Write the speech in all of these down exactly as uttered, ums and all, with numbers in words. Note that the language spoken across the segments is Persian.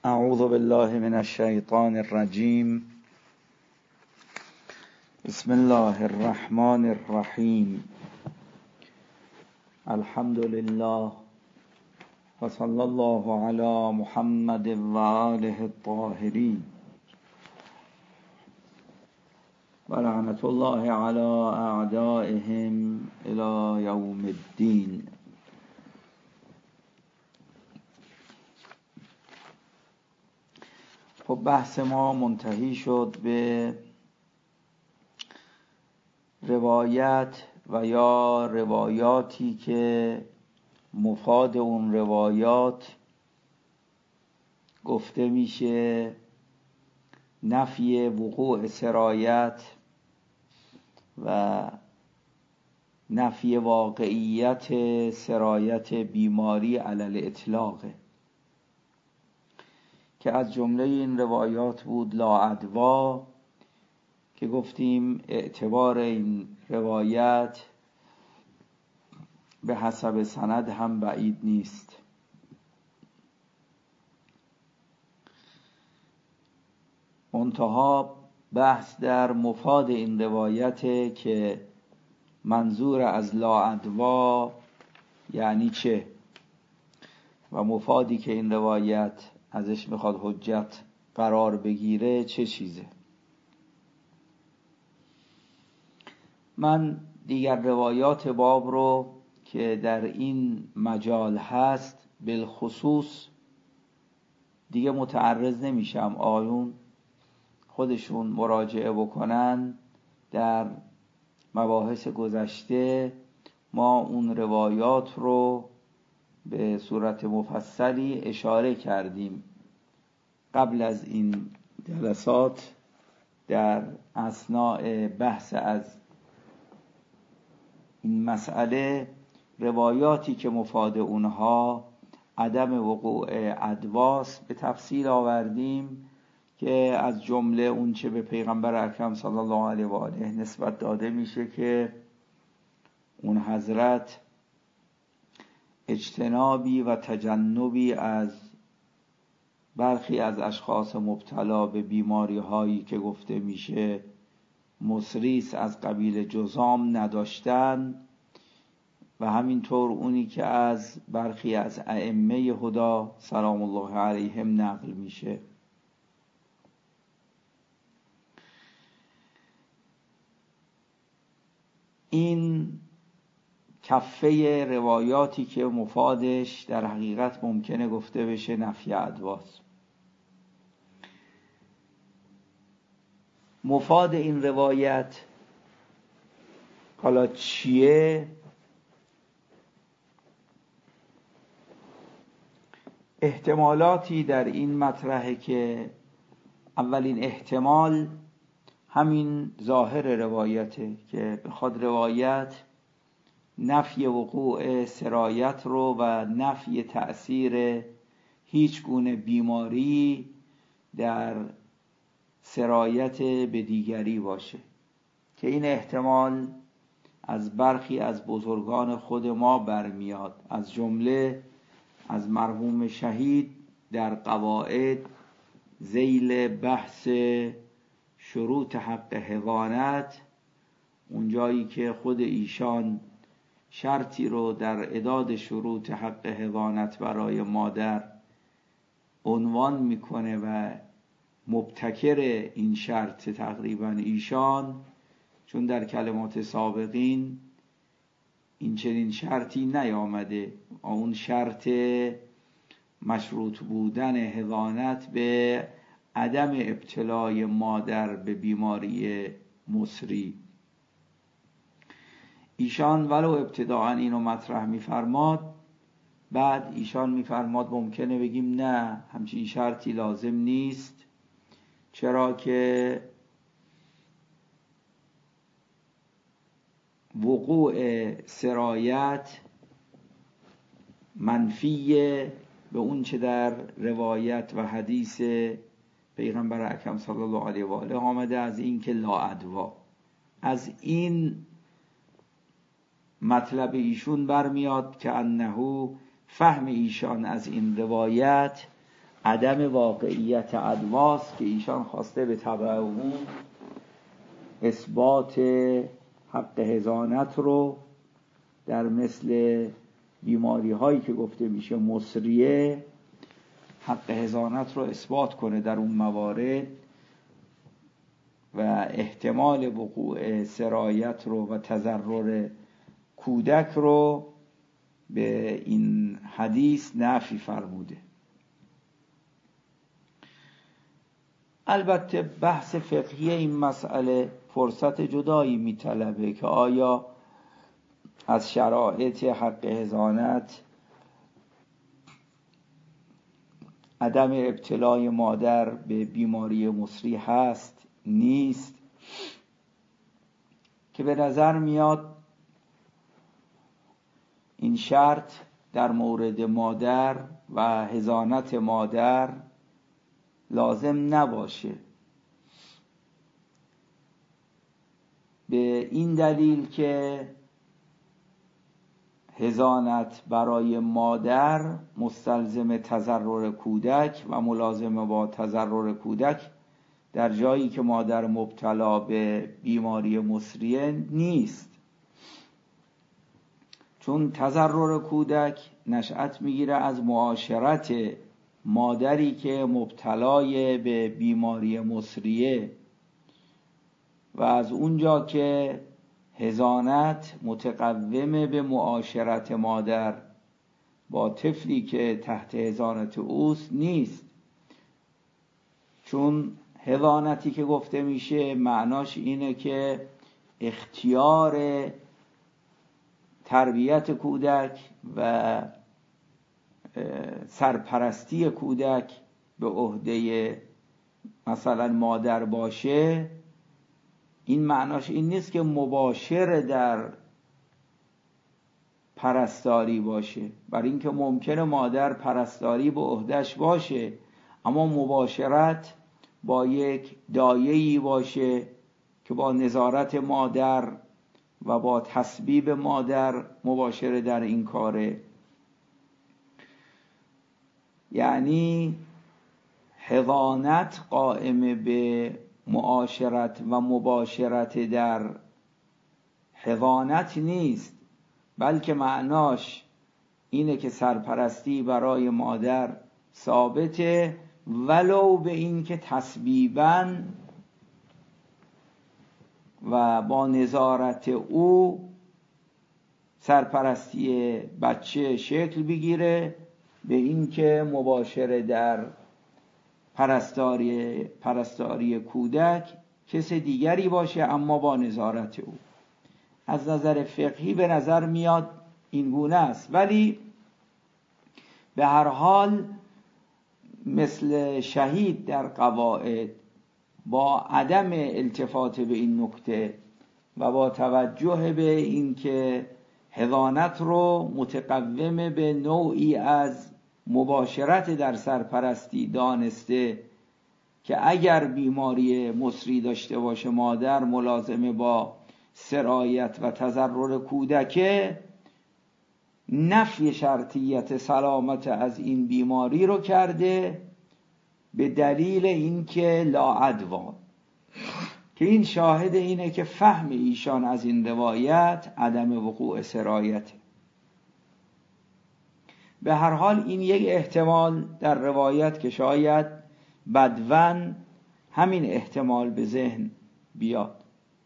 اعوذ بالله من الشیطان الرجیم. بسم الله الرحمن الرحیم. الحمد لله و صلی الله علی محمد و آله الطاهرین و لعنت الله علی اعدائهم الی یوم الدین. خب بحث ما منتهی شد به روایت و یا روایاتی که مفاد اون روایات گفته میشه نفی وقوع سرایت و نفی واقعیت سرایت بیماری علی الاطلاق، که از جمله این روایات بود لاعدوا، که گفتیم اعتبار این روایت به حسب سند هم بعید نیست. منتها بحث در مفاد این روایت که منظور از لاعدوا یعنی چه و مفادی که این روایت ازش میخواد حجت قرار بگیره چه چیزه. من دیگر روایات باب رو که در این مجال هست بالخصوص دیگه متعرض نمیشم، آیون خودشون مراجعه بکنن. در مباحث گذشته ما اون روایات رو به صورت مفصلی اشاره کردیم قبل از این جلسات در اثناء بحث از این مسئله. روایاتی که مفاد اونها عدم وقوع ادواس به تفصیل آوردیم، که از جمله اون چه به پیغمبر اکرم صلی الله علیه و آله نسبت داده میشه که اون حضرت اجتنابی و تجنبی از برخی از اشخاص مبتلا به بیماری هایی که گفته میشه مصریس از قبیل جذام نداشتن، و همینطور اونی که از برخی از ائمه هدا سلام الله علیهم نقل میشه. این کفه روایاتی که مفادش در حقیقت ممکنه گفته بشه نفی ادواس. مفاد این روایت حالا چیه؟ احتمالاتی در این مطرحه که اولین احتمال همین ظاهر روایته که بخواد روایت نفی وقوع سرایت رو و نفی تأثیر هیچ گونه بیماری در سرایت به دیگری باشه، که این احتمال از برخی از بزرگان خود ما برمیاد، از جمله از مرحوم شهید در قواعد ذیل بحث شروط حق حضانت، اونجایی که خود ایشان شرطی رو در اعداد شروط حق حضانت برای مادر عنوان میکنه و مبتکر این شرط تقریبا ایشان، چون در کلمات سابقین این چنین شرطی نیامده. اون شرط مشروط بودن حضانت به عدم ابتلای مادر به بیماری مصری. ایشان ولو ابتداعا اینو مطرح میفرماد، بعد ایشان میفرماد ممکنه بگیم نه همچین شرطی لازم نیست، چرا که وقوع سرایت منفیه به اون چه در روایت و حدیث پیغمبر اکرم صلی الله علیه و آله آمده از این که لاعدوا. از این مطلب ایشون برمیاد که انه فهم ایشان از این روایت عدم واقعیت ادواست که ایشان خواسته به تبع اون اثبات حق حضانت رو در مثل بیماری هایی که گفته میشه مصریه حق حضانت رو اثبات کنه در اون موارد و احتمال وقوع سرایت رو و تضرر کودک رو به این حدیث نفی فرموده. البته بحث فقهی این مسئله فرصت جدایی میطلبه که آیا از شرایط حق حضانت عدم ابتلای مادر به بیماری مصری هست نیست، که به نظر میاد این شرط در مورد مادر و حضانت مادر لازم نباشه، به این دلیل که حضانت برای مادر مستلزم تضرر کودک و ملازم با تضرر کودک در جایی که مادر مبتلا به بیماری مصریه نیست، چون تضرر کودک نشأت میگیره از معاشرت مادری که مبتلای به بیماری مصریه و از اونجا که حضانت متقوم به معاشرت مادر با طفلی که تحت حضانت اوست نیست، چون حضانتی که گفته میشه معناش اینه که اختیار تربیت کودک و سرپرستی کودک به عهده مثلا مادر باشه. این معناش این نیست که مباشر در پرستاری باشه، برای اینکه ممکنه مادر پرستاری به عهدهش باشه اما مباشرت با یک دایه‌ای باشه که با نظارت مادر و با تسبیب مادر مباشره در این کاره. یعنی حضانت قائم به معاشرت و مباشرت در حضانت نیست، بلکه معناش اینه که سرپرستی برای مادر ثابته، ولو به این که تسبیباً و با نظارت او سرپرستی بچه شکل بگیره، به این که مباشر در پرستاری پرستاری کودک کس دیگری باشه اما با نظارت او. از نظر فقهی به نظر میاد این گونه است، ولی به هر حال مثل شهید در قواعد با عدم التفات به این نکته و با توجه به این که حضانت رو متقوم به نوعی از مباشرت در سرپرستی دانسته که اگر بیماری مصری داشته باشه مادر ملازمه با سرایت و تضرر کودک، نفی شرطیت سلامت از این بیماری رو کرده به دلیل اینکه لا عدوا، که این شاهد اینه که فهم ایشان از این روایت عدم وقوع سرایت. به هر حال این یک احتمال در روایت که شاید بدون همین احتمال به ذهن بیاد.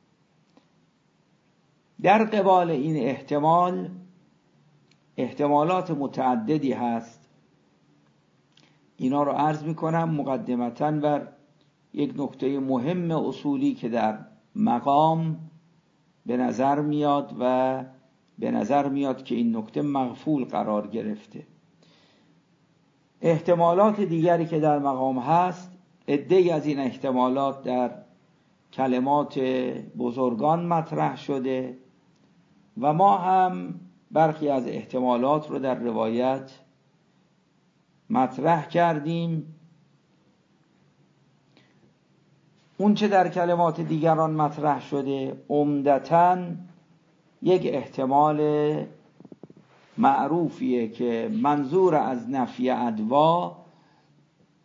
در قبال این احتمال احتمالات متعددی هست، اینا رو عرض میکنم مقدمتاً بر یک نکته مهم اصولی که در مقام به نظر میاد و به نظر میاد که این نکته مغفول قرار گرفته. احتمالات دیگری که در مقام هست، عده‌ای از این احتمالات در کلمات بزرگان مطرح شده و ما هم برخی از احتمالات رو در روایت مطرح کردیم. اون چه در کلمات دیگران مطرح شده عمدتاً یک احتمال معروفیه که منظور از نفی ادوا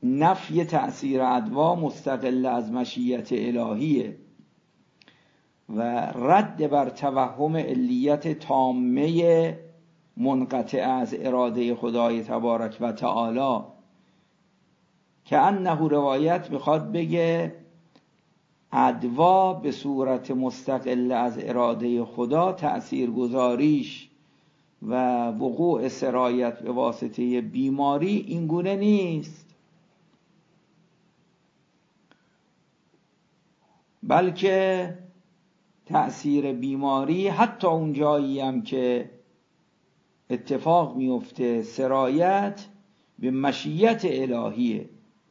نفی تأثیر ادوا مستقل از مشیت الهیه و رد بر توهم علیت تامه منقطع از اراده خدای تبارک و تعالی، که انه روایت میخواد بگه ادوا به صورت مستقل از اراده خدا تأثیر گذاریش و وقوع سرایت به واسطه بیماری این گونه نیست، بلکه تأثیر بیماری حتی اون جایی هم که اتفاق میفته سرایت به مشیت الهیه.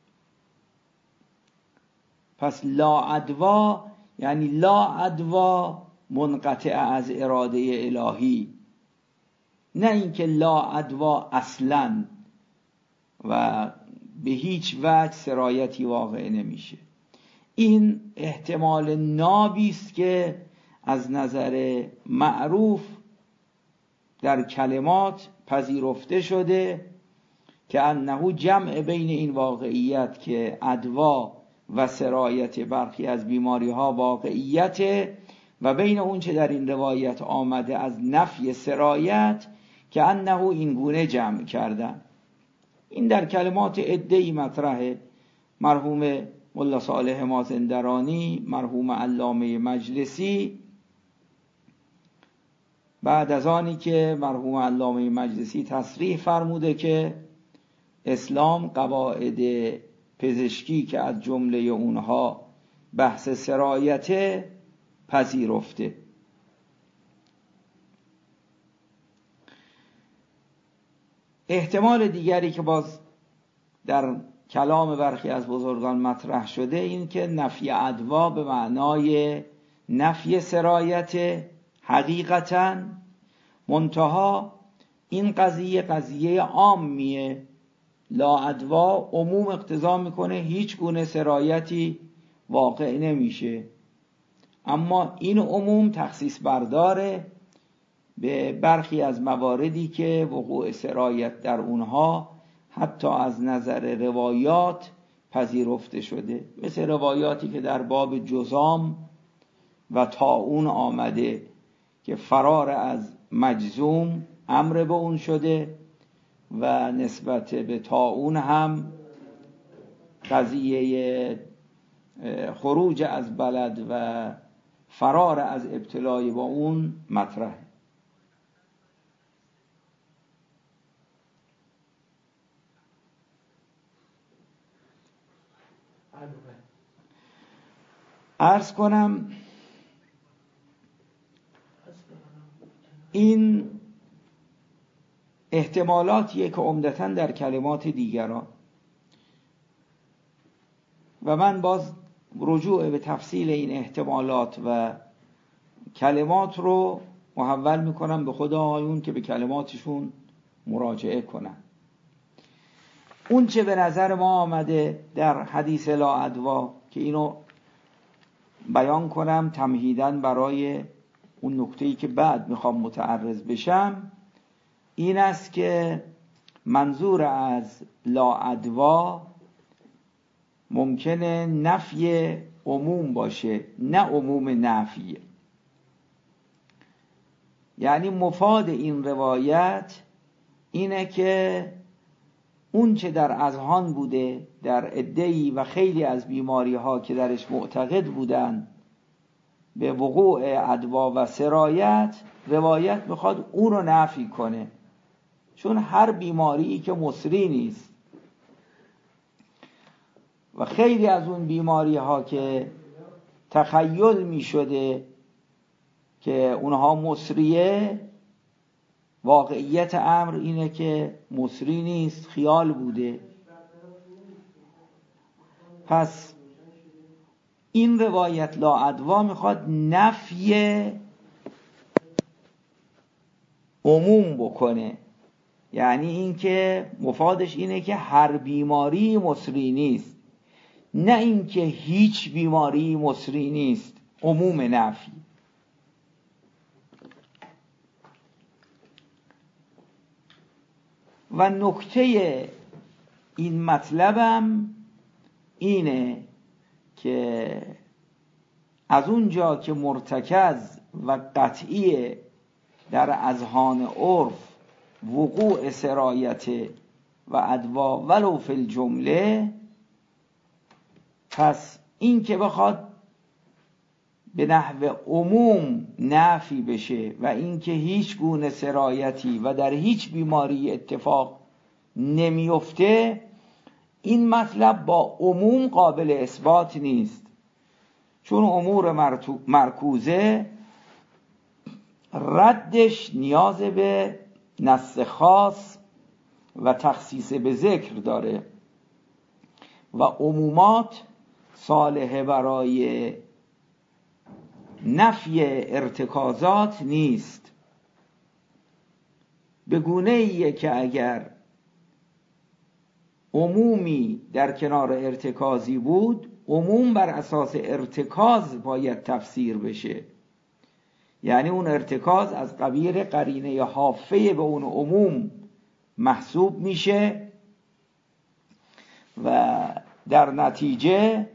پس لا ادوا یعنی لا ادوا منقطع از اراده الهی، نه اینکه لا ادوا اصلا و به هیچ وجه سرایتی واقع نمیشه. این احتمال نابی است که از نظر معروف در کلمات پذیرفته شده که انه جمع بین این واقعیت که ادوا و سرایت برخی از بیماری ها واقعیت و بین اون چه در این روایت آمده از نفی سرایت که انه این گونه جمع کردن. این در کلمات عده‌ای مطرحه. مرحوم ملا صالح مازندرانی، مرحوم علامه مجلسی، بعد از آنی که مرحوم علامه مجلسی تصریح فرموده که اسلام قواعد پزشکی که از جمله اونها بحث سرایت پذیرفته. احتمال دیگری که باز در کلام برخی از بزرگان مطرح شده این که نفی ادوا به معنای نفی سرایت حقیقتاً، منتها این قضیه قضیه عامیه. لا ادوا عموم اقتضا میکنه هیچ گونه سرایتی واقع نمیشه، اما این عموم تخصیص برداره به برخی از مواردی که وقوع سرایت در اونها حتی از نظر روایات پذیرفته شده، مثل روایاتی که در باب جذام و طاعون آمده که فرار از مجذوم امر به اون شده و نسبت به طاعون هم قضیه خروج از بلد و فرار از ابتلای با اون مطرحه. عرض کنم این احتمالاتیه که عمدتاً در کلمات دیگران و من باز رجوع به تفصیل این احتمالات و کلمات رو محول میکنم به خود آیون که به کلماتشون مراجعه کنن. اون چه به نظر ما آمده در حدیث لا ادوا که اینو بیان کنم تمهیداً برای اون نکته‌ای که بعد میخوام متعرض بشم، این است که منظور از لا ادوا ممکنه نفی عموم باشه، نه عموم نفی. یعنی مفاد این روایت اینه که اون چه در اذهان بوده در عده‌ای و خیلی از بیماری ها که درش معتقد بودن به وقوع ادوا و سرایت، روایت میخواد اون رو نفی کنه، چون هر بیماری که مصری نیست و خیلی از اون بیماری ها که تخیل می شده که اونها مصریه، واقعیت امر اینه که مصری نیست، خیال بوده. پس این روایت لا ادوا میخواد نفی عموم بکنه، یعنی این که مفادش اینه که هر بیماری مصری نیست، نه این که هیچ بیماری مصری نیست، عموم نفی. و نکته این مطلبم اینه که از اونجا که مرتکز و قطعی در اذهان عرف وقوع سرایت و ادوا ولو فی الجمله، پس این که بخواد به نحو عموم نفی بشه و این که هیچ گونه سرایتی و در هیچ بیماری اتفاق نمیفته، این مطلب با عموم قابل اثبات نیست، چون امور مرکوزه ردش نیاز به نص خاص و تخصیص به ذکر داره و عمومات صالح برای نفی ارتکازات نیست. به گونه ایه که اگر عمومی در کنار ارتکازی بود، عموم بر اساس ارتکاز باید تفسیر بشه، یعنی اون ارتکاز از قبیل قرینه حافه به اون عموم محسوب میشه و در نتیجه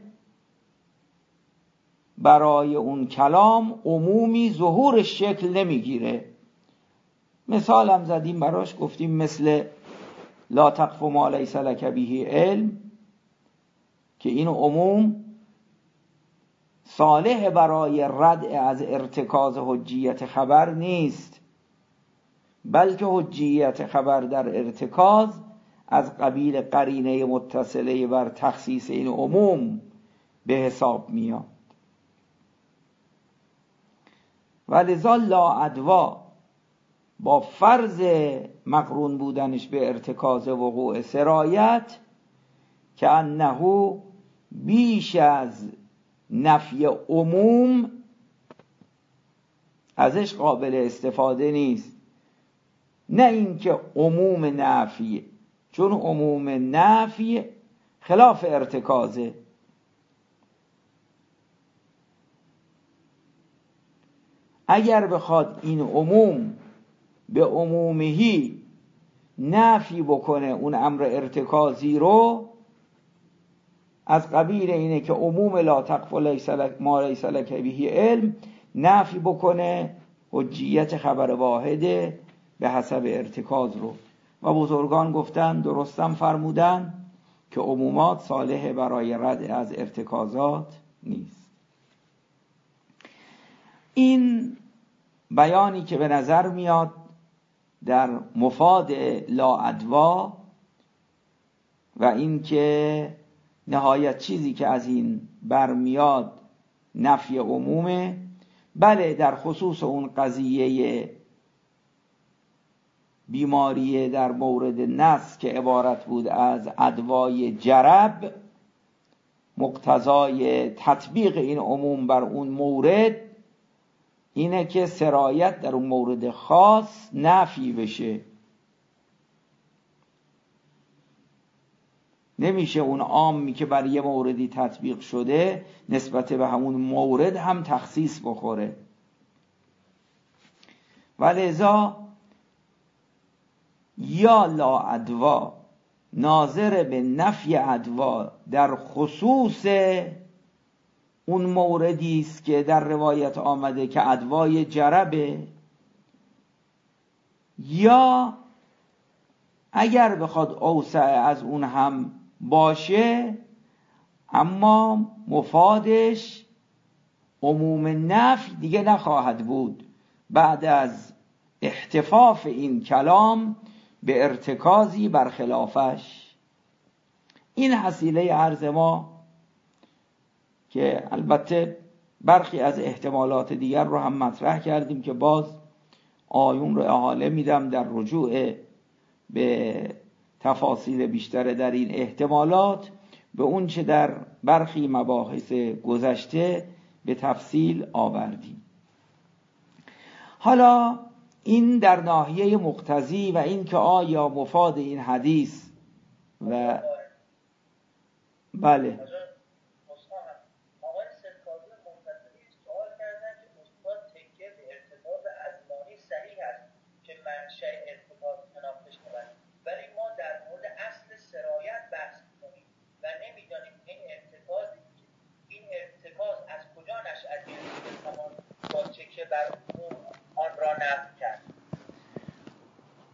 برای اون کلام عمومی ظهور شکل نمیگیره. مثال هم زدیم براش، گفتیم مثل لا تقف ما لیس لک به علم، که این عموم صالح برای ردع از ارتکاز حجیت خبر نیست، بلکه حجیت خبر در ارتکاز از قبیل قرینه متصله بر تخصیص این عموم به حساب میاد. ولذا لا ادوا با فرض مقرون بودنش به ارتکاز وقوع سرایت که انه بیش از نفی عموم ازش قابل استفاده نیست، نه اینکه عموم نفی، چون عموم نفی خلاف ارتکازه. اگر بخواد این عموم به عمومهی نفی بکنه اون امر ارتکازی رو، از قبیل اینه که عموم لا تقف ما لیس لک به علم نفی بکنه حجیت خبر واحده به حسب ارتکاز رو. و بزرگان گفتن، درستم فرمودن، که عمومات صالح برای رد از ارتکازات نیست. این بیانی که به نظر میاد در مفاد لا ادوا و این که نهایت چیزی که از این برمیاد نفی عمومه، بله در خصوص اون قضیه بیماری در مورد نس که عبارت بود از ادوای جرب، مقتضای تطبیق این عموم بر اون مورد اینه که سرایت در اون مورد خاص نفی بشه. نمیشه اون عامی که بر یه موردی تطبیق شده نسبت به همون مورد هم تخصیص بخوره. ولذا یا لا ادوا ناظر به نفی ادوا در خصوص اون موردی است که در روایت آمده که ادوای جربه، یا اگر بخواد اوسع از اون هم باشه اما مفادش عموم نفی دیگه نخواهد بود بعد از احتفاف این کلام به ارتکازی برخلافش. این حصیله عرض ما که البته برخی از احتمالات دیگر رو هم مطرح کردیم که باز آیون رو احاله میدم در رجوع به تفاصیل بیشتر در این احتمالات به اون چه در برخی مباحث گذشته به تفصیل آوردیم. حالا این در ناحیه مقتضی و این که آیا مفاد این حدیث و بله منشأ ارتباط تناقض کنند، ولی ما در مورد اصل سرایت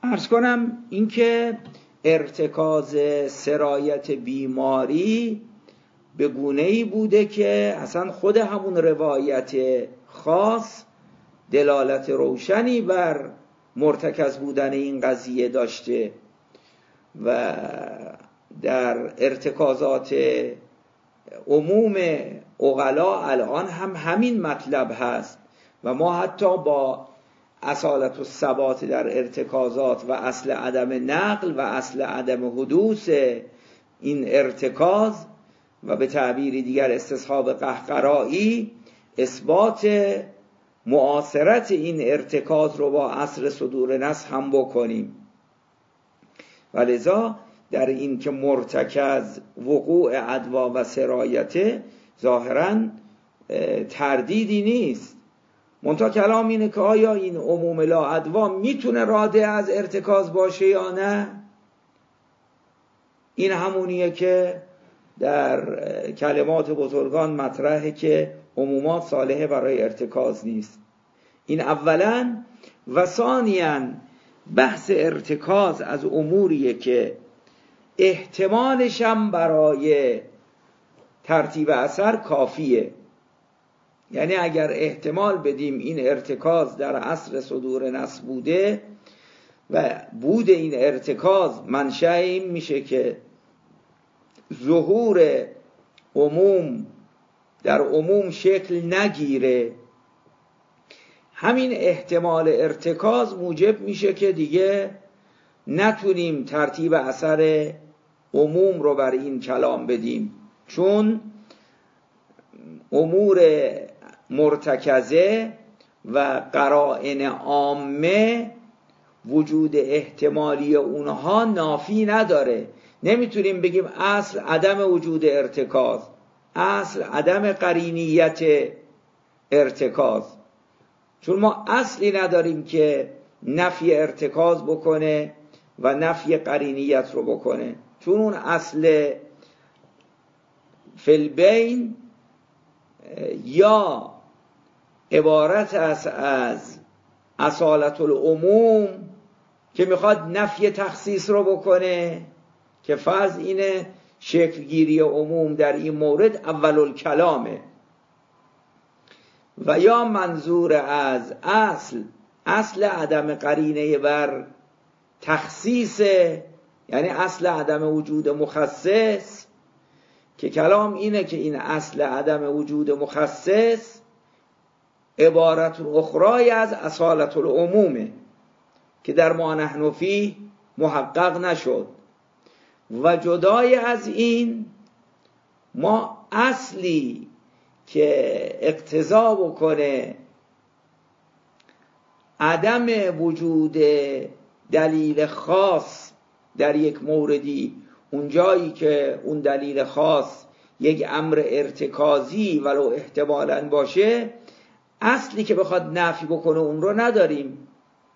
عرض کنم اینکه ارتکاز سرایت بیماری به گونه‌ای بوده که اصلا خود همون روایت خاص دلالت روشنی بر مرتکز بودن این قضیه داشته و در ارتکازات عموم عقلا الان هم همین مطلب هست و ما حتی با اصالت و ثبات در ارتکازات و اصل عدم نقل و اصل عدم حدوث این ارتکاز و به تعبیری دیگر استصحاب قهقرایی اثبات معاصرت این ارتکاز رو با عصر صدور نص هم بکنیم. ولذا در این که مرتکز وقوع ادوا و سرایته ظاهراً تردیدی نیست، منتها کلام اینه که آیا این عموم لا ادوا میتونه راده از ارتکاز باشه یا نه؟ این همونیه که در کلمات بزرگان مطرحه که عمومات صالحه برای ارتکاز نیست. این اولاً و ثانیاً بحث ارتکاز از اموریه که احتمالش هم برای ترتیب اثر کافیه. یعنی اگر احتمال بدیم این ارتکاز در عصر صدور نص بوده و بود این ارتکاز منشأ این میشه که ظهور عموم در عموم شکل نگیره، همین احتمال ارتکاز موجب میشه که دیگه نتونیم ترتیب اثر عموم رو بر این کلام بدیم، چون امور مرتکزه و قرائن عامه وجود احتمالی اونها نافی نداره. نمیتونیم بگیم اصل عدم وجود ارتکاز، اصل عدم قرینیت ارتکاز، چون ما اصلی نداریم که نفی ارتکاز بکنه و نفی قرینیت رو بکنه، چون اون اصل فی‌البین یا عبارت است از اصالت العموم که میخواد نفی تخصیص رو بکنه، که فرض اینه شکلگیری عموم در این مورد اول الکلامه، و یا منظور از اصل اصل عدم قرینه بر تخصیص، یعنی اصل عدم وجود مخصص، که کلام اینه که این اصل عدم وجود مخصص عبارت اخرای از اصالت العمومه که در ما نحن فیه محقق نشد. و جدای از این ما اصلی که اقتضا بکنه عدم وجود دلیل خاص در یک موردی، اون جایی که اون دلیل خاص یک امر ارتکازی ولو احتمالاً باشه، اصلی که بخواد نفی بکنه اون رو نداریم،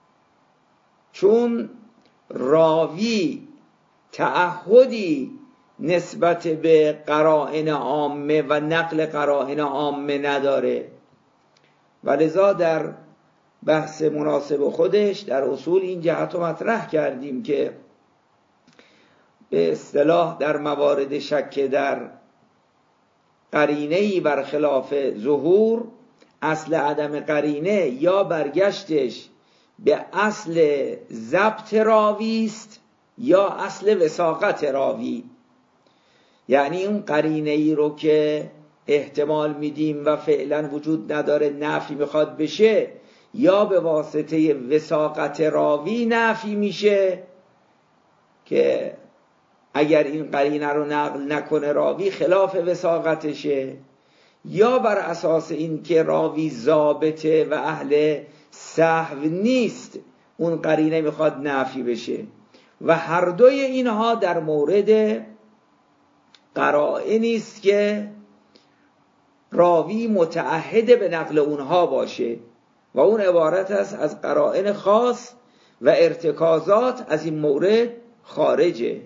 چون راوی تعهدی نسبت به قرائن عامه و نقل قرائن عامه نداره. ولذا در بحث مناسب خودش در اصول این جهت رو مطرح کردیم که به اصطلاح در موارد شک در قرینه‌ای برخلاف ظهور، اصل عدم قرینه یا برگشتش به اصل ضبط راوی است یا اصل وثاقت راوی. یعنی اون قرینه ای رو که احتمال میدیم و فعلا وجود نداره نفی میخواد بشه، یا به واسطه وثاقت راوی نفی میشه که اگر این قرینه رو نقل نکنه راوی خلاف وثاقتشه، یا بر اساس این که راوی ضابطه و اهل سهو نیست اون قرینه میخواد نفی بشه. و هر دوی اینها در مورد قرائنی است که راوی متعهد به نقل اونها باشه و اون عبارت است از قرائن خاص و ارتکازات از این مورد خارجه.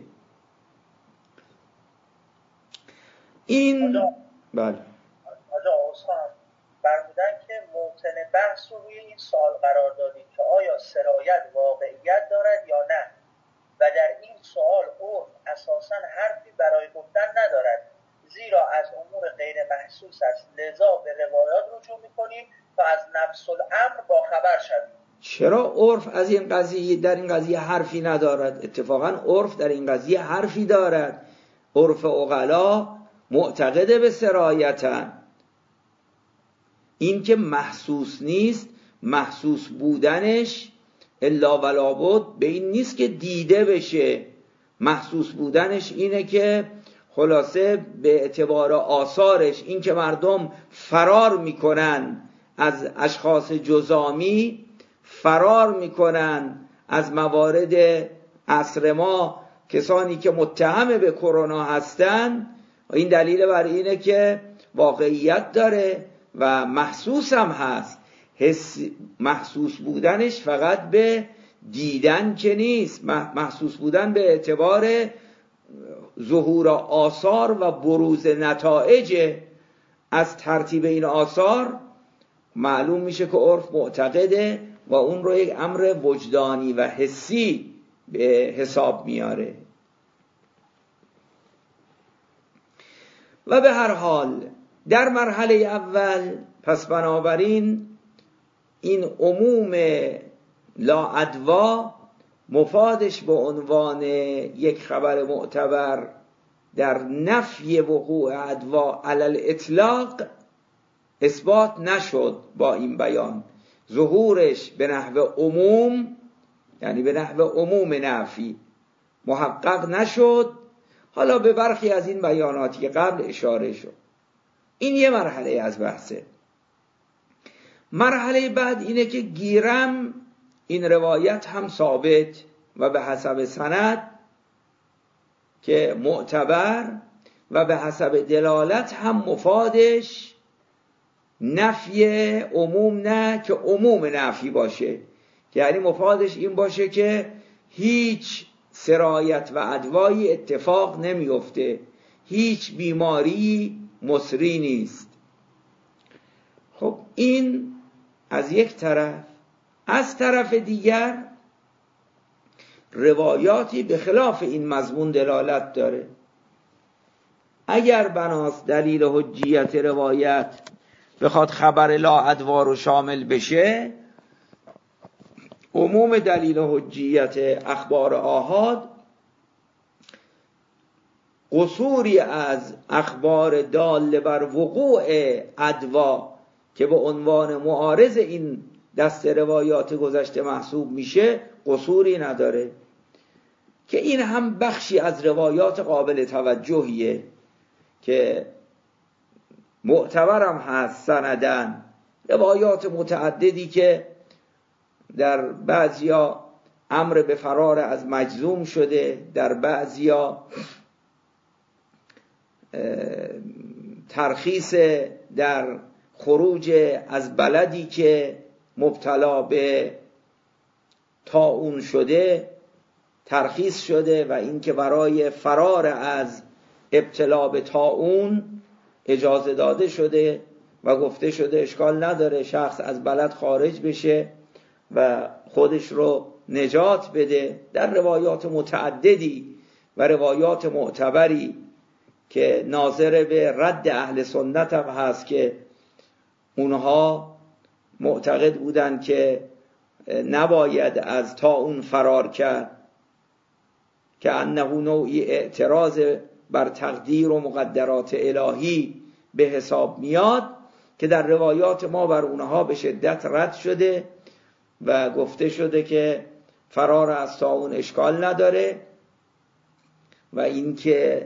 این آجا بله آجا اصلا برمودن که موطن بحث رو روی این سوال قرار دادیم که آیا سرایت واقعیت دارد یا نه، و در این سوال عرف اساساً حرفی برای گفتن ندارد، زیرا از امور غیر محسوس است، لذا به روایات رجوع می‌کنیم تا از نفس الامر با خبر شویم. چرا عرف از این قضیه در این قضیه حرفی ندارد؟ اتفاقاً عرف در این قضیه حرفی دارد. عرف عقلا معتقد به سرایتن. این که محسوس نیست، محسوس بودنش الا ولا بد به این نیست که دیده بشه. محسوس بودنش اینه که خلاصه به اعتبار آثارش، این که مردم فرار میکنن از اشخاص جزامی، فرار میکنن از موارد عصر ما، کسانی که متهم به کرونا هستن، این دلیل بر اینه که واقعیت داره و محسوس هم هست. حس محسوس بودنش فقط به دیدن که نیست، محسوس بودن به اعتبار ظهور آثار و بروز نتایج. از ترتیب این آثار معلوم میشه که عرف معتقده و اون رو یک امر وجدانی و حسی به حساب میاره. و به هر حال در مرحله اول پس بنابراین این عموم لا ادوا مفادش به عنوان یک خبر معتبر در نفی وقوع ادوا علی الاطلاق اثبات نشد. با این بیان ظهورش به نحو عموم، یعنی به نحو عموم نفی محقق نشد. حالا به برخی از این بیاناتی که قبل اشاره شد، این یه مرحله از بحثه. مرحله بعد اینه که گیرم این روایت هم ثابت و به حسب سند که معتبر و به حسب دلالت هم مفادش نفی عموم نه که عموم نفی باشه، یعنی مفادش این باشه که هیچ سرایت و ادوایی اتفاق نمیفته، هیچ بیماری مصری نیست. خب این از یک طرف. از طرف دیگر روایاتی به خلاف این مضمون دلالت داره. اگر بناس دلیل حجیت روایت بخواد خبر لا ادوا رو شامل بشه، عموم دلیل حجیت اخبار آحاد قصوری از اخبار دال بر وقوع ادوا که به عنوان معارض این دست روایات گذشته محسوب میشه قصوری نداره، که این هم بخشی از روایات قابل توجهیه که معتبرم هست سندن. روایات متعددی که در بعضیا امر به فرار از مجذوم شده، در بعضیا ترخیص در خروج از بلدی که مبتلا به طاعون شده ترخیص شده و اینکه برای فرار از ابتلا به طاعون اجازه داده شده و گفته شده اشکال نداره شخص از بلد خارج بشه و خودش رو نجات بده. در روایات متعددی و روایات معتبری که ناظر به رد اهل سنت هم هست که اونها معتقد بودن که نباید از طاعون فرار کرد، که انه نوعی اعتراض بر تقدیر و مقدرات الهی به حساب میاد، که در روایات ما بر اونها به شدت رد شده و گفته شده که فرار از طاعون اشکال نداره و اینکه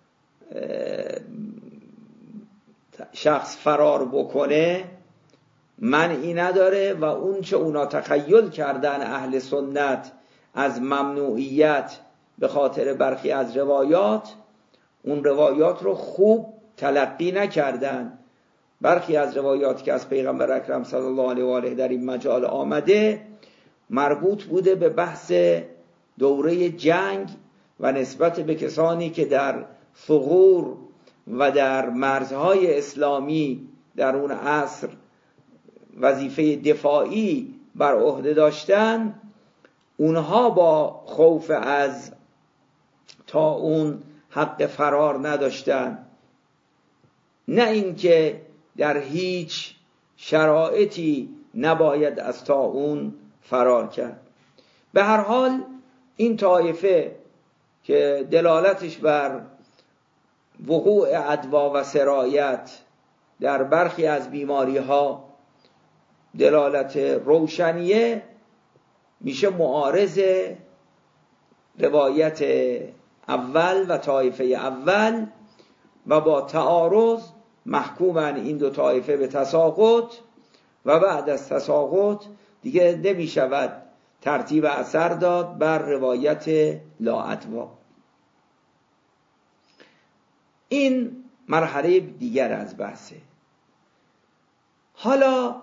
شخص فرار بکنه منعی نداره و اون چه اونا تخیل کردن اهل سنت از ممنوعیت به خاطر برخی از روایات، اون روایات رو خوب تلقی نکردن. برخی از روایات که از پیغمبر اکرم صلی الله علیه و آله در این مجال آمده مربوط بوده به بحث دوره جنگ و نسبت به کسانی که در ثغور و در مرزهای اسلامی در اون عصر وظیفه دفاعی بر عهده داشتن، اونها با خوف از طاعون حق فرار نداشتن، نه اینکه در هیچ شرایطی نباید از طاعون فرار کرد. به هر حال این طایفه که دلالتش بر وقوع عدوا و سرایت در برخی از بیماری ها دلالت روشنیه، میشه معارض روایت اول و طایفه اول و با تعارض محکومن این دو طایفه به تساقط و بعد از تساقط دیگه نمی شود ترتیب اثر داد بر روایت لاعدوا. این مرحله دیگر از بحثه. حالا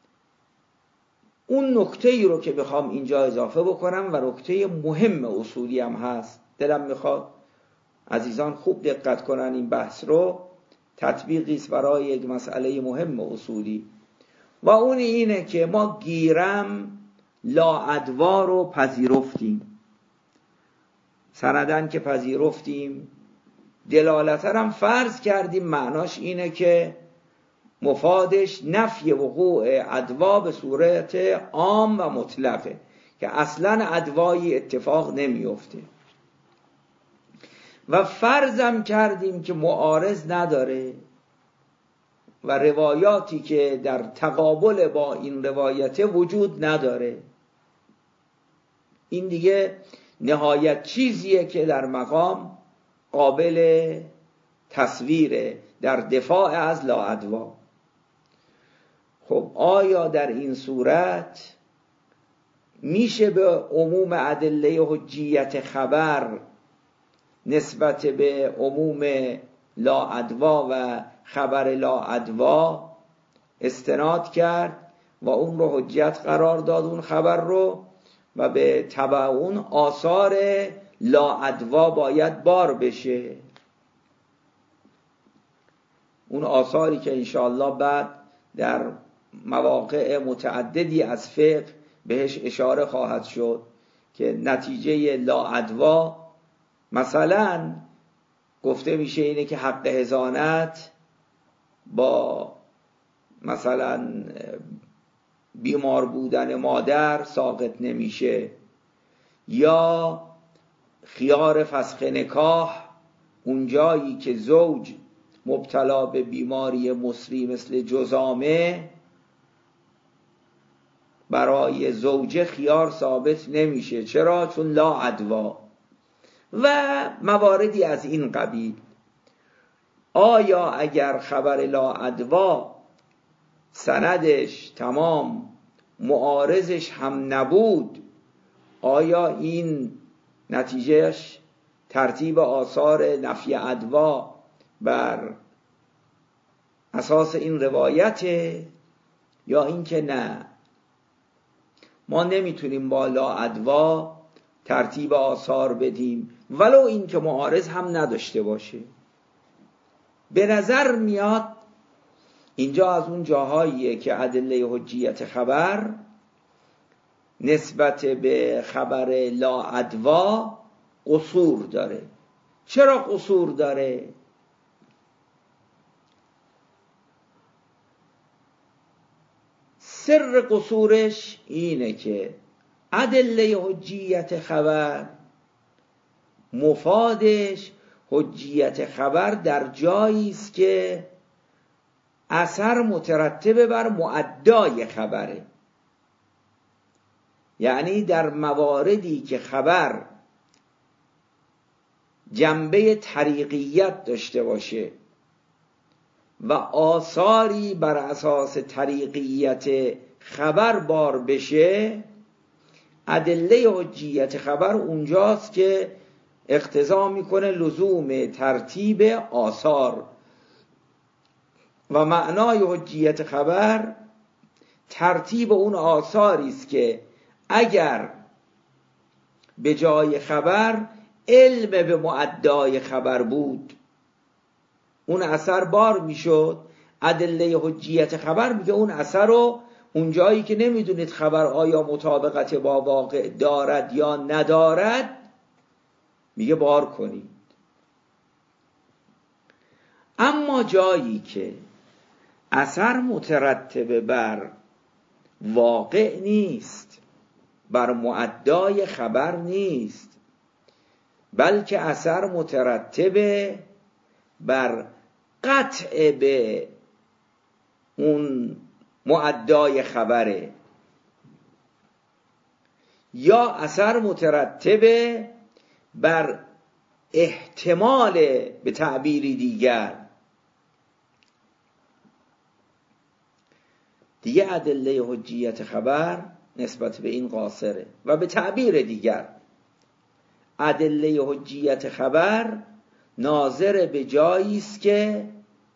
اون نکته ای رو که بخوام اینجا اضافه بکنم و نکته مهم اصولی هم هست، دلم میخواد عزیزان خوب دقت کنن این بحث رو، تطبیقی است برای یک مسئله مهم اصولی، و اون اینه که ما گیرم لاعدوا رو پذیرفتیم، سندن که پذیرفتیم، دلالتر هم فرض کردیم معناش اینه که مفادش نفی وقوع عدوا به صورت عام و مطلقه که اصلا عدوایی اتفاق نمیفته، و فرضم کردیم که معارض نداره و روایاتی که در تقابل با این روایت وجود نداره. این دیگه نهایت چیزیه که در مقام قابل تصویره در دفاع از لاعدوا. خب آیا در این صورت میشه به عموم ادله حجیت خبر نسبت به عموم لاعدوا و خبر لاعدوا استناد کرد و اون رو حجت قرار داد اون خبر رو، و به تبع اون آثار لاعدوا باید بار بشه؟ اون آثاری که انشاءالله بعد در مواقع متعددی از فقه بهش اشاره خواهد شد که نتیجه لاعدوا مثلا گفته میشه اینه که حق حضانت با مثلا بیمار بودن مادر ساقط نمیشه، یا خیار فسخ نکاح اونجایی که زوج مبتلا به بیماری مصری مثل جذامه، برای زوجه خیار ثابت نمیشه. چرا؟ چون لاعدوا و مواردی از این قبیل. آیا اگر خبر لاعدوا سندش تمام معارضش هم نبود، آیا این نتیجهش ترتیب آثار نفی عدوا بر اساس این روایته یا اینکه نه؟ ما نمیتونیم با لاعدوا ترتیب آثار بدیم ولو اینکه معارض هم نداشته باشه. به نظر میاد اینجا از اون جاهاییه که ادله حجیت خبر نسبت به خبر لاعدوا قصور داره. چرا قصور داره؟ سر قصورش اینه که ادله حجیت خبر مفادش حجیت خبر در جایی است که اثر مترتب بر مؤدای خبره، یعنی در مواردی که خبر جنبه طریقیت داشته باشه و آثاری بر اساس طریقیت خبر بار بشه، ادله حجیت خبر اونجاست که اقتضا میکنه لزوم ترتیب آثار، و معنای حجیت خبر ترتیب اون آثاری است که اگر به جای خبر علم به مؤدای خبر بود اون اثر بار میشد. ادله حجیت خبر میگه اون اثر رو اون جایی که نمیدونید خبر آیا مطابقت با واقع دارد یا ندارد میگه بار کنید. اما جایی که اثر مترتب بر واقع نیست، بر مؤدای خبر نیست، بلکه اثر مترتب بر قطع به اون مؤدای خبره، یا اثر مترتب بر احتمال، به تعبیری دیگر دیگه ادله حجیت خبر نسبت به این قاصره. و به تعبیر دیگر ادله حجیت خبر ناظر به جایی است که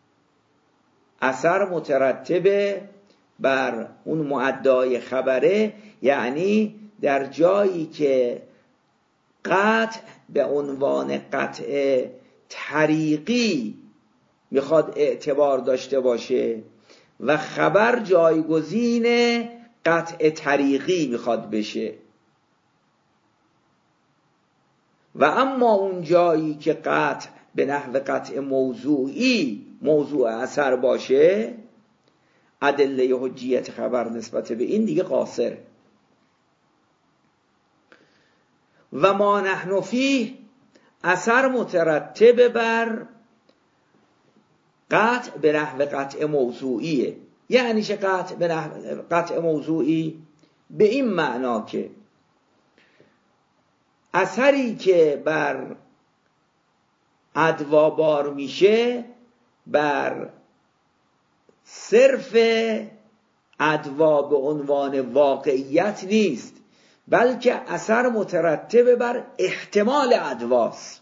اثر مترتب بر اون مؤدای خبره، یعنی در جایی که قطع به عنوان قطع طریقی میخواد اعتبار داشته باشه و خبر جایگزین قطع طریقی میخواد بشه. و اما اون جایی که قطع به نحو قطع موضوعی موضوع اثر باشه، ادله حجیت خبر نسبت به این دیگه قاصر. و ما نحن فیه اثر مترتب بر قطع به نحو قطع موضوعیه. یعنی چه قطع به نحو قطع موضوعی؟ به این معنا که اثری که بر ادوا بار میشه بر صرف ادوا به عنوان واقعیت نیست، بلکه اثر مترتب بر احتمال ادواست.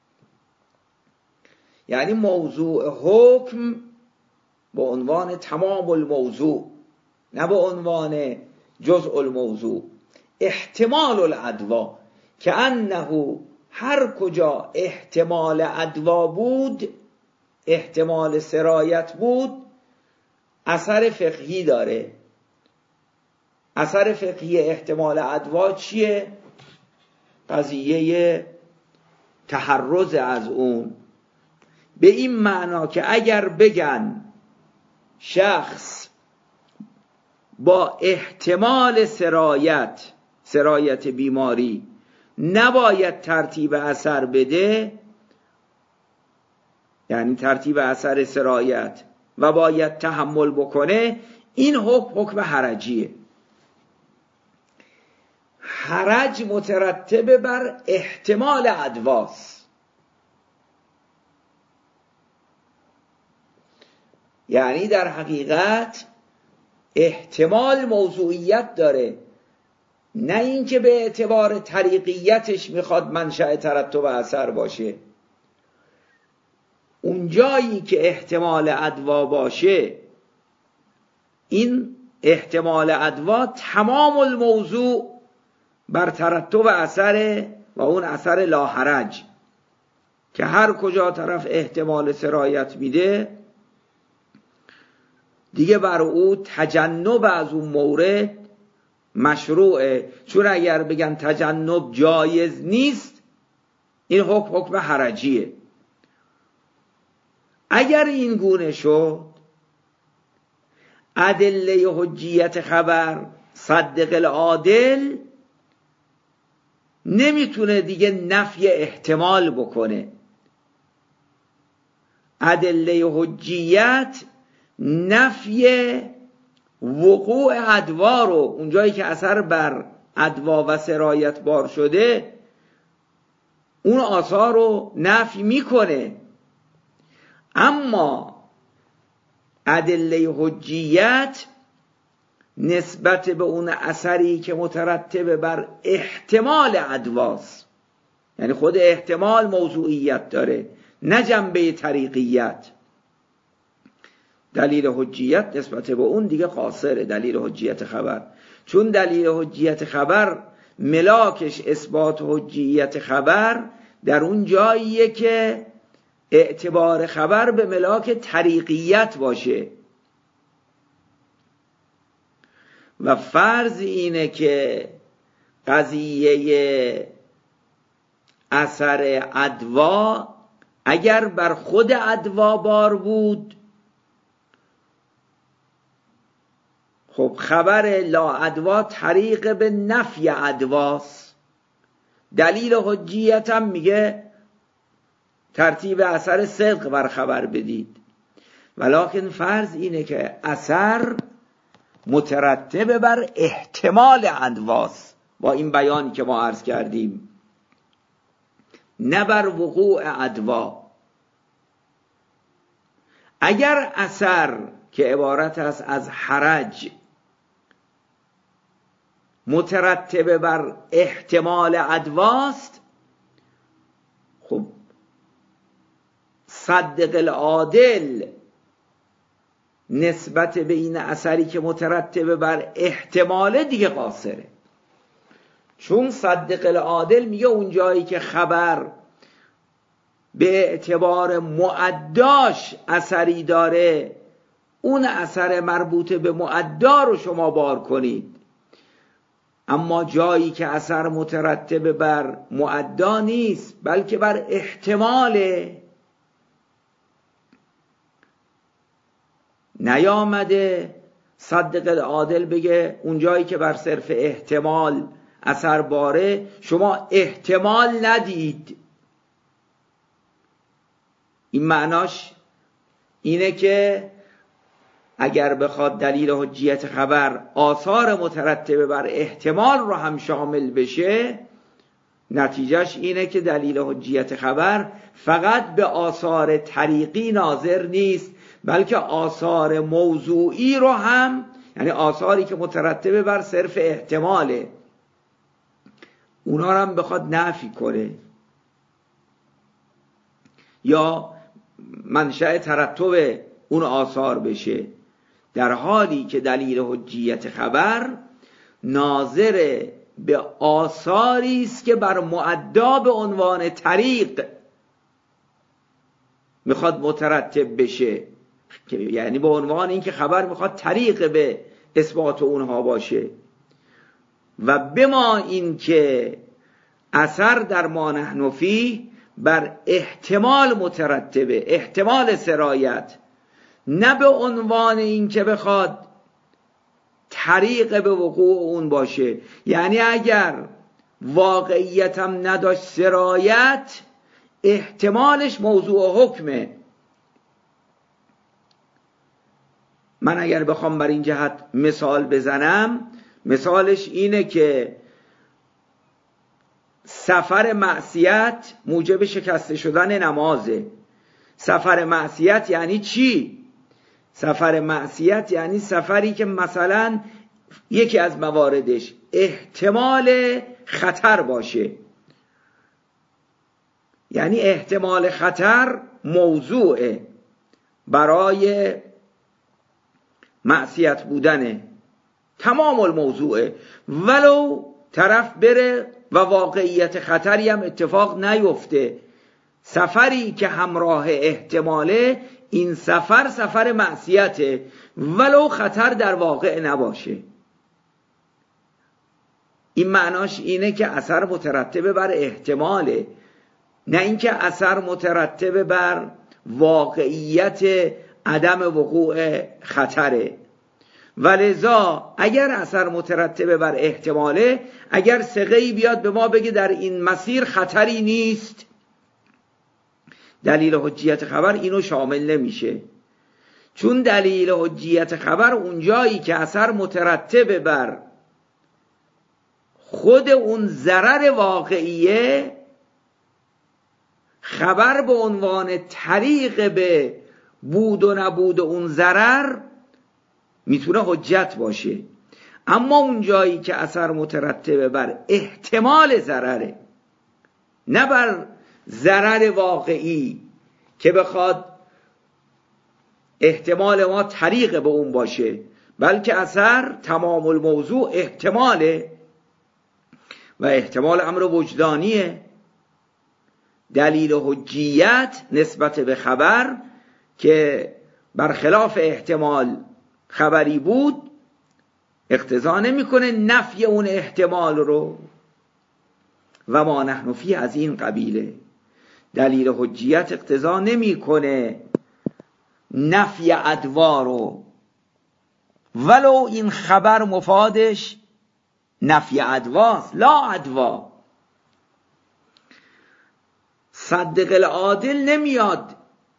یعنی موضوع حکم به عنوان تمام الموضوع، نه به عنوان جزء الموضوع. احتمال الادوا که انه هر کجا احتمال ادوا بود، احتمال سرایت بود، اثر فقهی داره. اثر فقهی احتمال ادوا چیه؟ قضیه تحرز از اون، به این معنا که اگر بگن شخص با احتمال سرایت سرایت بیماری نباید ترتیب اثر بده، یعنی ترتیب اثر سرایت، و باید تحمل بکنه، این حکم حکم حرجیه. حرج مترتب بر احتمال ادواست. یعنی در حقیقت احتمال موضوعیت داره، نه اینکه به اعتبار طریقیتش میخواد منشأ ترتب اثر باشه. اون جایی که احتمال ادوا باشه، این احتمال ادوا تمام الموضوع بر ترتب اثر و اون اثر لاحرج که هر کجا طرف احتمال سرایت میده دیگه بر او تجنب از اون مورد مشروعه. چون اگر بگن تجنب جایز نیست، این حکم حکم حرجیه. اگر این گونه شد، ادله حجیت خبر صدق العادل نمیتونه دیگه نفی احتمال بکنه. ادله حجیت نفی وقوع ادوا رو، اونجایی که اثر بر ادوا و سرایت بار شده، اون آثار رو نفی میکنه. اما ادله حجیت نسبت به اون اثری که مترتب بر احتمال ادواست، یعنی خود احتمال موضوعیت داره، نه جنبه طریقیت، دلیل حجیت نسبت به اون دیگه قاصره. دلیل حجیت خبر، چون دلیل حجیت خبر ملاکش اثبات حجیت خبر در اون جاییه که اعتبار خبر به ملاک طریقیت باشه. و فرض اینه که قضیه اثر ادوا اگر بر خود ادوا بار بود، خب خبر لا ادوا طریق به نفی ادواست. دلیل حجیت هم میگه ترتیب اثر صدق بر خبر بدید، ولکن فرض اینه که اثر مترتب بر احتمال ادواست با این بیانی که ما عرض کردیم، نه بر وقوع ادوا. اگر اثر که عبارت است از حرج مترتب بر احتمال ادواست، خب صدق العادل نسبت به این اثری که مترتب بر احتمال دیگه قاصره، چون صدق العادل میگه اون جایی که خبر به اعتبار مؤداش اثری داره، اون اثر مربوط به مؤدا رو شما بار کنید، اما جایی که اثر مترتب بر مؤدا نیست بلکه بر احتماله، نیامده صدق العادل بگه اون جایی که بر صرف احتمال اثر باره شما احتمال ندید. این معناش اینه که اگر بخواد دلیل حجیت خبر آثار مترتب بر احتمال رو هم شامل بشه، نتیجهش اینه که دلیل حجیت خبر فقط به آثار طریقی ناظر نیست بلکه آثار موضوعی رو هم، یعنی آثاری که مترتب بر صرف احتماله، اونا رو هم بخواد نفی کنه یا منشأ ترتب اون آثار بشه، در حالی که دلیل حجیت خبر ناظر به آثاری است که بر مؤدا به عنوان طریق میخواد مترتب بشه، یعنی به عنوان این که خبر میخواد طریق به اثبات اونها باشه. و بما این که اثر در ما نحن فیه بر احتمال مترتبه، احتمال سرایت، نه به عنوان این که بخواد طریق به وقوع اون باشه. یعنی اگر واقعیت هم نداشت سرایت، احتمالش موضوع حکمه. من اگر بخوام بر این جهت مثال بزنم، مثالش اینه که سفر معصیت موجب شکسته شدن نمازه. سفر معصیت یعنی چی؟ سفر معصیت یعنی سفری که مثلا یکی از مواردش احتمال خطر باشه، یعنی احتمال خطر موضوعه برای معصیت بودنه، تمام الموضوعه، ولو طرف بره و واقعیت خطری هم اتفاق نیفته. سفری که همراه احتماله، این سفر سفر معصیته ولو خطر در واقع نباشه. این معناش اینه که اثر مترتب بر احتماله، نه اینکه اثر مترتب بر واقعیت عدم وقوع خطره. ولذا اگر اثر مترتب بر احتماله، اگر ثقه‌ای بیاد به ما بگه در این مسیر خطری نیست، دلیل حجیت خبر اینو شامل نمیشه، چون دلیل حجیت خبر اونجایی که اثر مترتب بر خود اون ضرر واقعیه، خبر به عنوان طریق به بود و نبود اون ضرر میتونه حجت باشه. اما اون جایی که اثر مترتب بر احتمال ضرره، نه بر ضرر واقعی که بخواد احتمال ما طریق به اون باشه، بلکه اثر تمام الموضوع احتماله و احتمال امر وجدانیه. دلیل حجیت نسبت به خبر که برخلاف احتمال خبری بود، اقتضا نمیکنه نفی اون احتمال رو. و ما نحن فی از این قبیله، دلیل حجیت اقتضا نمیکنه نفی ادوا رو، ولو این خبر مفادش نفی ادواست. لا ادوا، صدق العادل نمیاد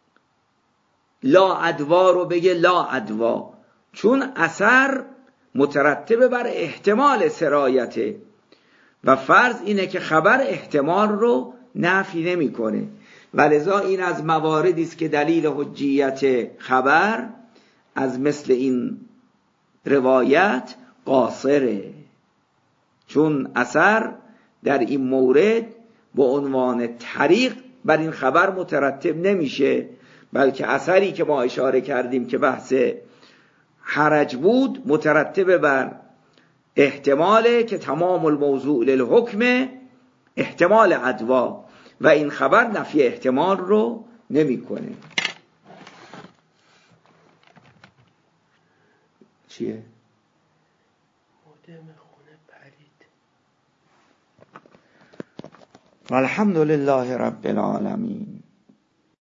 لا ادوا رو بگه لا ادوا، چون اثر مترتب بر احتمال سرایته و فرض اینه که خبر احتمال رو نفی نمیکنه. ولذا این از مواردی است که دلیل حجیت خبر از مثل این روایت قاصره، چون اثر در این مورد به عنوان طریق بر این خبر مترتب نمیشه، بلکه اثری که ما اشاره کردیم که بحث حرج بود مترتب بر احتماله که تمام الموضوع للحکم احتمال ادوا و این خبر نفی احتمال رو نمیکنه. چیه؟ مودم خونه پرید. والحمد لله رب العالمین.